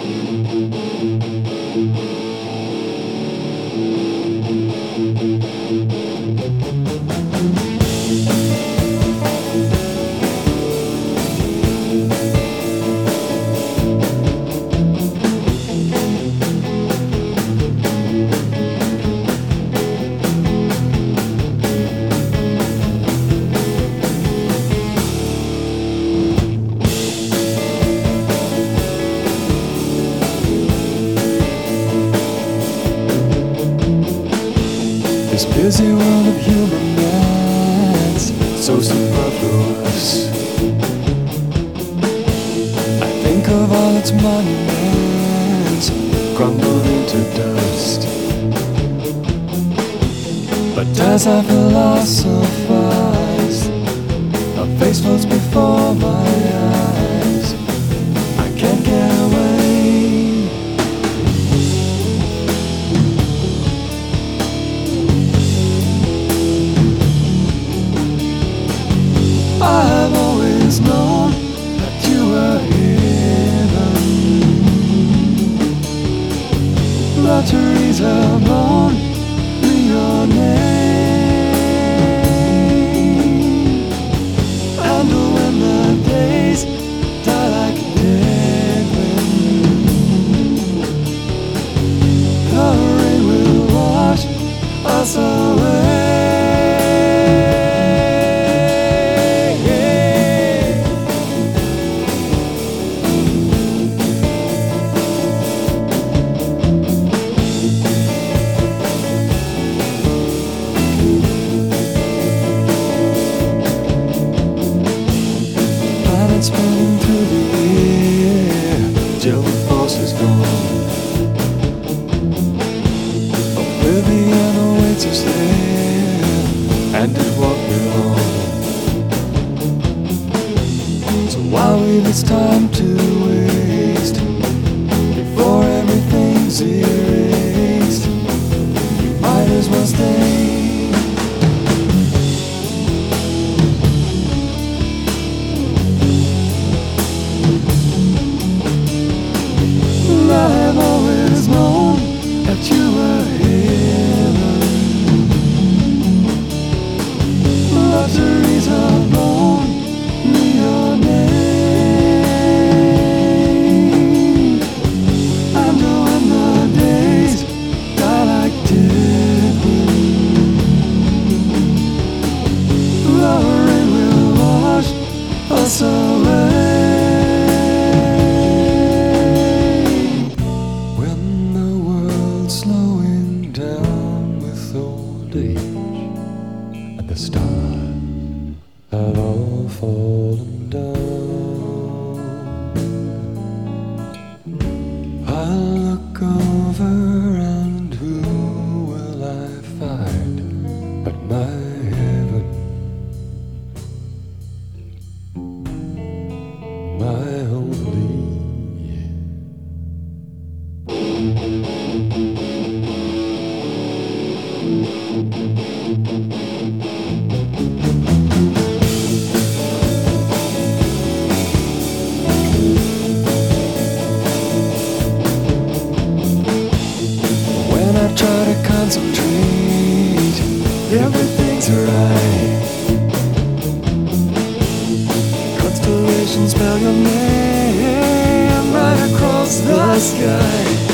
This busy world of human minds, so superfluous. I think of all its monuments crumbled into dust. But as I philosophize, a face floats before my eyes. I can't get away. I've always known that you were heaven. Lotteries have known me your name. And when the days die like a dead wind, the rain will wash us away. Spinning through the air till the force is gone. Oblivion awaits us there, and it won't be long. So while we've this time to waste, before everything's erased, we might as well stay. I've always known that you were heaven. Lotteries have known me your name. And when the days die like dead wind, the rain will wash us away. Slowing down with old age, and the stars have all fallen down. I'll look over, and who will I find but my heaven, my only. When I try to concentrate, everything's right. Constellations spell your name right across the sky.